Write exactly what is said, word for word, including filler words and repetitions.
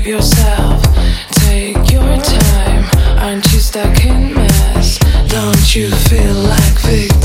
yourself, take your time. Aren't you stuck in mess? Don't you feel like victim?